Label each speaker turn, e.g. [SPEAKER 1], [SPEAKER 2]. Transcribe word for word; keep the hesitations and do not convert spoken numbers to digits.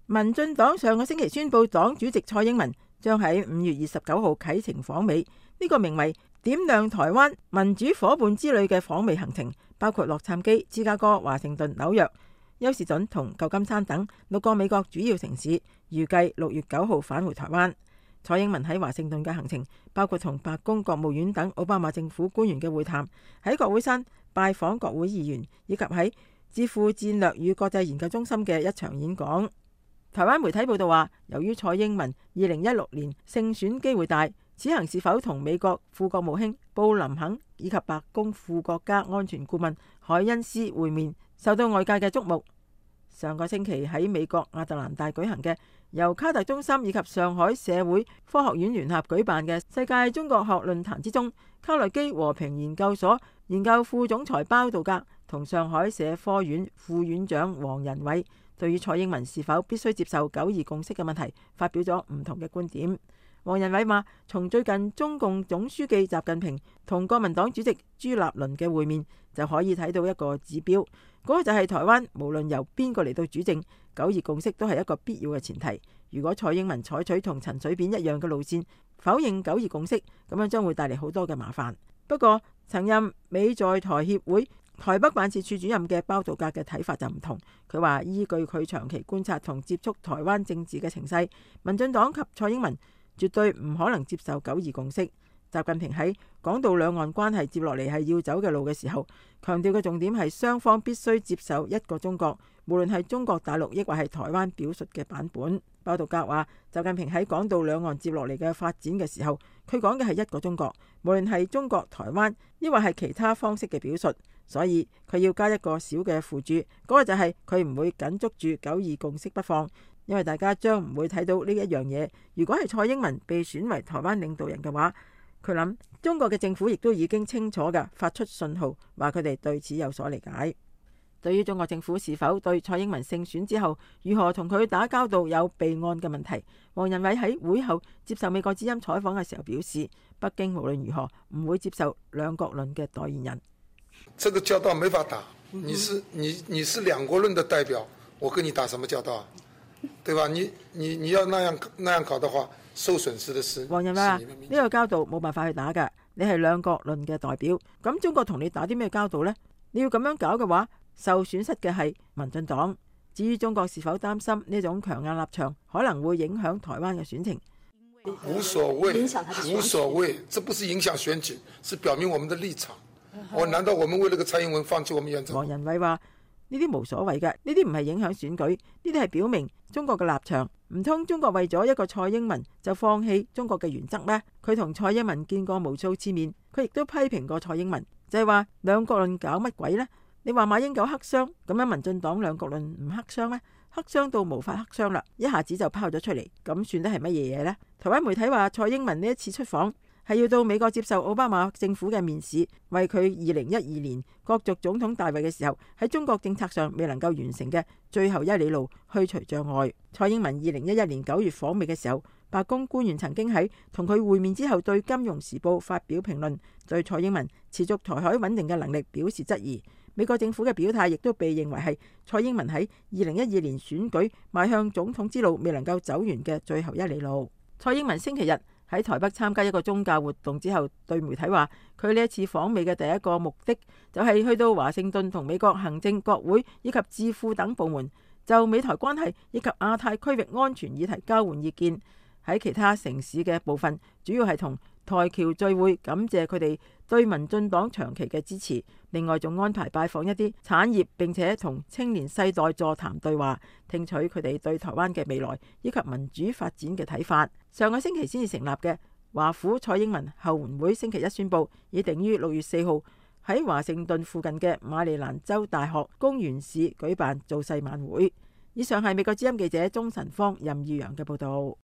[SPEAKER 1] 民進黨上個星期宣布，黨主席蔡英文將喺五月二十九號啟程訪美。呢個名為點亮台灣民主夥伴之旅嘅訪美行程，包括洛杉磯、芝加哥、華盛頓、紐約、休士頓同舊金山等六個美國主要城市，預計六月九號返回台灣。蔡英文喺華盛頓嘅行程包括同白宮、國務院等奧巴馬政府官員嘅會談，喺國會山拜訪國會議員，以及喺智庫戰略與國際研究中心嘅一場演講。台灣媒體報道話，由於蔡英文二零一六年勝選機會大，此行是否同美國副國務卿布林肯以及白宮副國家安全顧問凱恩斯會面，受到外界嘅矚目。上個星期喺美國亞特蘭大舉行嘅由卡特中心以及上海社會科學院聯合舉辦嘅世界中國學論壇之中，卡內基和平研究所研究副總裁包道格同上海社科院副院長王仁偉對於蔡英文是否必須接受九二共識嘅問題發表咗唔同嘅觀點。王仁偉話，從最近中共總書記習近平同國民黨主席朱立倫嘅會面就可以睇到一個指標，嗰個就係台灣無論由邊個嚟到主政，九二共識都係一個必要嘅前提。如果蔡英文採取同陳水扁一樣嘅路線，否認九二共識，咁樣將會帶嚟好多嘅麻煩。不過，曾任美在台協會台北辦事處主任嘅包道格嘅睇法就唔同。佢話，依據佢長期觀察同接觸台灣政治嘅情勢，民進黨及蔡英文絕對唔可能接受九二共識。習近平喺講到兩岸關係接落嚟係要走嘅路嘅時候，強調嘅重點係雙方必須接受一個中國，無論係中國大陸抑或係台灣表述嘅版本。包道格話，習近平喺講到兩岸接落嚟嘅發展嘅時候，佢講嘅係一個中國，無論係中國台灣抑或係其他方式嘅表述，所以佢要加一個小嘅附注，嗰、那個就係佢唔會緊捉住九二共識不放，因為大家將唔會睇到呢一樣嘢。如果係蔡英文被選為台灣領導人嘅話，佢諗中國嘅政府亦都已經清楚嘅發出信號，話佢哋對此有所理解。對於中國政府是否對蔡英文勝選之後如何同佢打交道有備案嘅問題，王仁偉喺會後接受美國之音採訪嘅時候表示，北京無論如何唔會接受兩國論嘅代言人。
[SPEAKER 2] 這個交道沒法打，你是你你是兩國論的代表，我跟你打什麼交道啊？對吧？你你你要那樣那樣搞的話，受損失的是。
[SPEAKER 1] 王仁偉話：呢個交道冇辦法去打㗎，你係兩國論嘅代表，咁中國同你打啲咩交道呢？你要咁樣搞嘅話，受損失嘅係民進黨。至於中國是否擔心呢種強硬立場可能會影響台灣嘅選情？
[SPEAKER 2] 無所謂，無所謂，這不是影響選舉，是表明我們的立場。我難道我們為了個蔡英文放棄我們原則？
[SPEAKER 1] 王仁偉話：呢啲無所謂嘅，呢啲唔係影響選舉，呢啲係表明中國嘅立場。唔通中國為咗一個蔡英文就放棄中國嘅原則咩？佢同蔡英文見過無數次面，佢亦都批評過蔡英文，就係話兩國論搞乜鬼呢？你話馬英九黑箱，咁樣民進黨兩國論唔黑箱咩？黑箱到無法黑箱啦，一下子就拋咗出嚟，咁算得係乜嘢嘢呢？台灣媒體話蔡英文呢一次出訪係要到美國接受奧巴馬政府嘅面試，為佢二零一二年角逐總統大位嘅時候喺中國政策上未能夠完成嘅最後一里路去除障礙。蔡英文二零一一年九月訪美嘅時候，白宮官員曾經喺同佢會面之後對《金融時報》發表評論，對蔡英文持續台海穩定嘅能力表示質疑。美國政府嘅表態亦都被認為係蔡英文喺二零一二年選舉邁向總統之路未能夠走完嘅最後一里路。蔡英文星期日喺台北參加一個宗教活動之後，對媒體話佢呢一次訪美嘅第一個目的就係去到華盛頓同美國行政、國會以及智庫等部門就美台關係以及亞太區域安全議題交換意見。喺其他城市嘅部分，主要係同台僑聚會，感謝佢哋對民進黨長期嘅支持。另外仲安排拜訪一啲產業，並且同青年世代座談對話，聽取佢哋對台灣嘅未來以及民主發展嘅睇法。上個星期先至成立嘅華府蔡英文後援會，星期一宣布已定於六月四號喺華盛頓附近嘅馬里蘭州大學公園市舉辦造勢晚會。以上係美國之音記者鍾晨芳、任裕陽嘅報道。